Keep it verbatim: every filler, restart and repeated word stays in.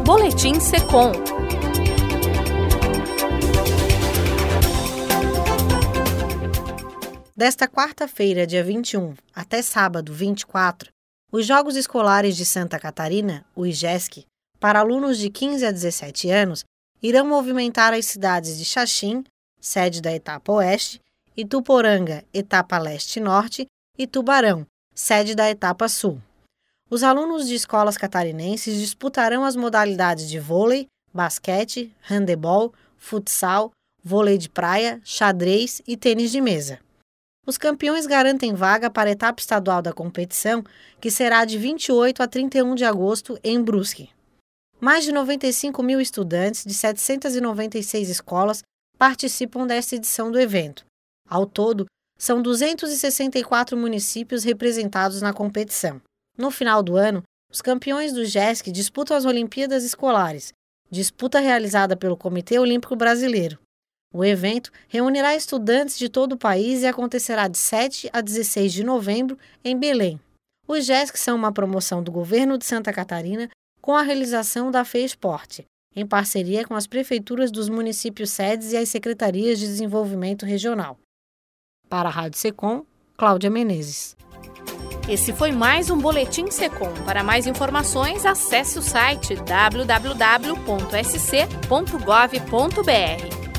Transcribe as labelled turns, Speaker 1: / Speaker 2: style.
Speaker 1: Boletim Secom.
Speaker 2: Desta quarta-feira, dia vinte e um, até sábado, vinte e quatro, os Jogos Escolares de Santa Catarina, o I J E S C, para alunos de quinze a dezessete anos, irão movimentar as cidades de Xaxim, sede da Etapa Oeste, Ituporanga, Etapa Leste e Norte, e Tubarão, sede da Etapa Sul. Os alunos de escolas catarinenses disputarão as modalidades de vôlei, basquete, handebol, futsal, vôlei de praia, xadrez e tênis de mesa. Os campeões garantem vaga para a etapa estadual da competição, que será de vinte e oito a trinta e um de agosto em Brusque. Mais de noventa e cinco mil estudantes de setecentas e noventa e seis escolas participam desta edição do evento. Ao todo, são duzentos e sessenta e quatro municípios representados na competição. No final do ano, os campeões do I J E S C disputam as Olimpíadas Escolares, disputa realizada pelo Comitê Olímpico Brasileiro. O evento reunirá estudantes de todo o país e acontecerá de sete a dezesseis de novembro em Belém. Os I J E S C são uma promoção do governo de Santa Catarina com a realização da FEESporte, em parceria com as prefeituras dos municípios sedes e as secretarias de desenvolvimento regional. Para a Rádio Secom, Cláudia Menezes.
Speaker 1: Esse foi mais um Boletim Secom. Para mais informações, acesse o site w w w ponto s c ponto gov ponto b r.